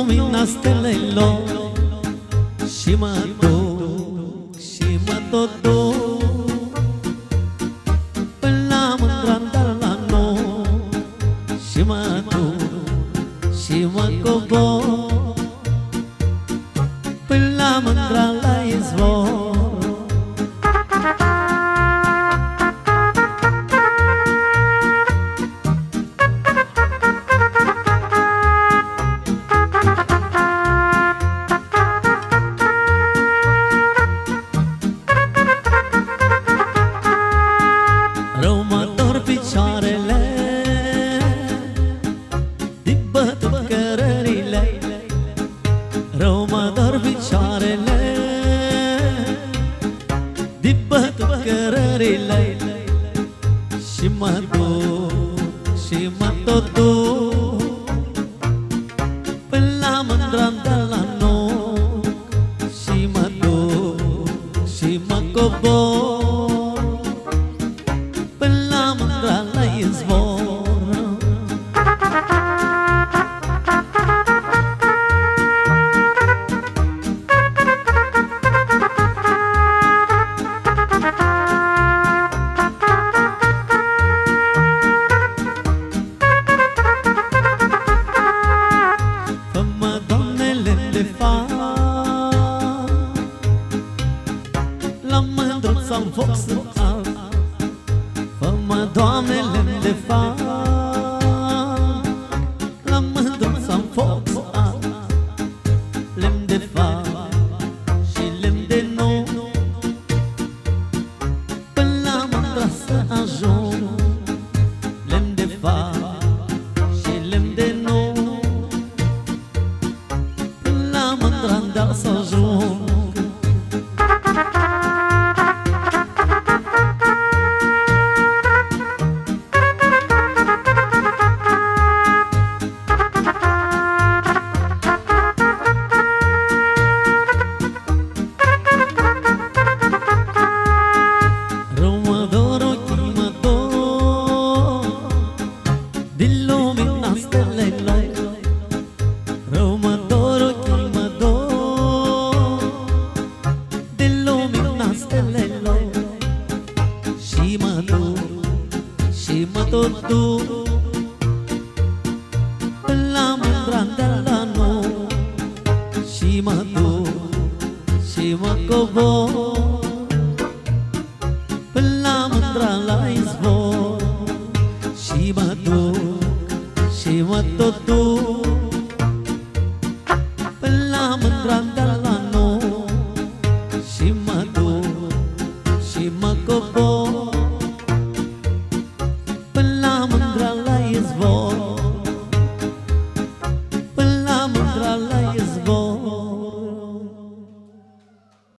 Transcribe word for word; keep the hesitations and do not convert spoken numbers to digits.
lumina stelelor și mă duc, și mă tot duc până la Mândra, la noi. Și mă duc, și mă cobor până la Mândra, la izvor. Rău mă dor picioarele din bătut cărările, rău mă dor picioarele din bătut cărările. Și mă duc, și mă tot duc până la Mândra, de la noi. Și mă duc, și mă cobor până la Mândra, la izvor. Fă-mă, Doamne, lemn de far, la mândruța-n foc sunt alt. Fă-mă, Doamne, lemn de far, la mândruța-n foc sunt alt. Lemn de far și lemn de nou, până la Mândra să ajung. Lemn de far și lemn de nou, până la Mândra, de să ajung. Rău mă dor, ochii mă dor din lumina stelelor. Rău mă dor, ochii mă dor din lumina stelelor. Și mă duc, și mă tot duc până la Mândra, de la noi. Și mă duc, și mă cobor până la Mândra, la izvor. Și mă duc, și mă tot duc până la Mândra, de la noi. Și mă duc, și mă cobor